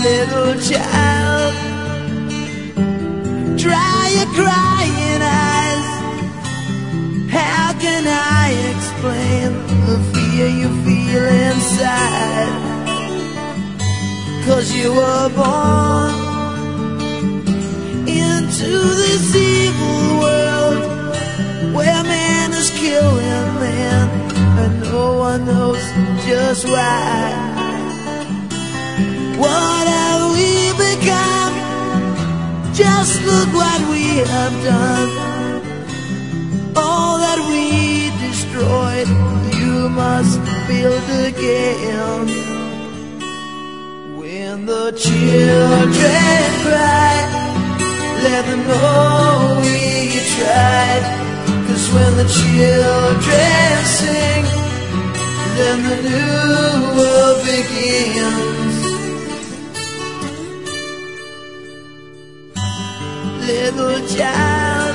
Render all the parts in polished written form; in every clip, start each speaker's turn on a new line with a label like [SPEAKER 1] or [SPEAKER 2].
[SPEAKER 1] Little child, dry your crying eyes. How can I explain the fear you feel inside? 'Cause you were born into this evil world where man is killing man, and no one knows just why. What have we become? Just look what we have done. All that we destroyed, you must build again. When the children cry, let them know we tried. 'Cause when the children sing, then the new world begins. Little child,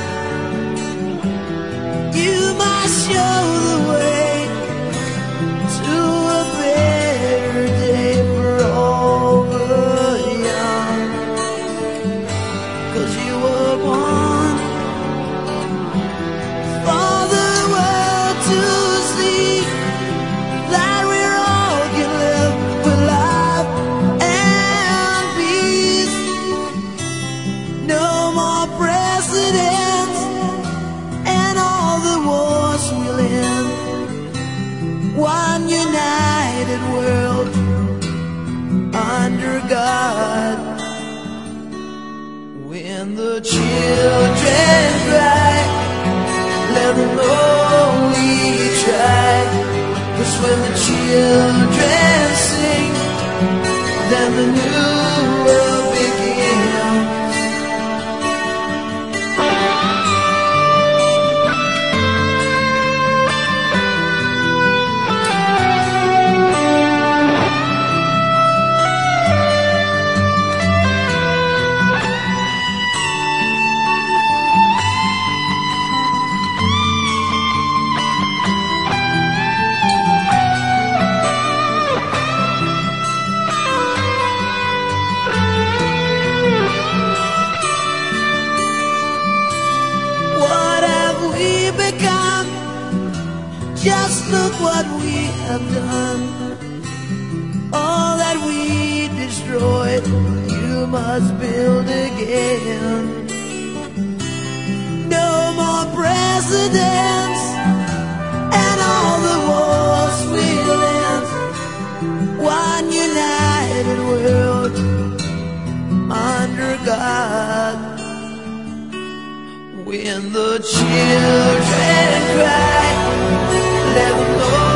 [SPEAKER 1] you must show the way to a better day for all the young. 'Cause you were born for the world to see that we're all can live with love and peace. No more presidents and all the wars we'll end. One united world under God. When the children cry, let them know we tried. 'Cause when the children sing, then the new world begins. Just look what we have done. All that we destroyed, you must build again. No more presidents and all the wars we'll end. One united world under God. When the children cry, let them know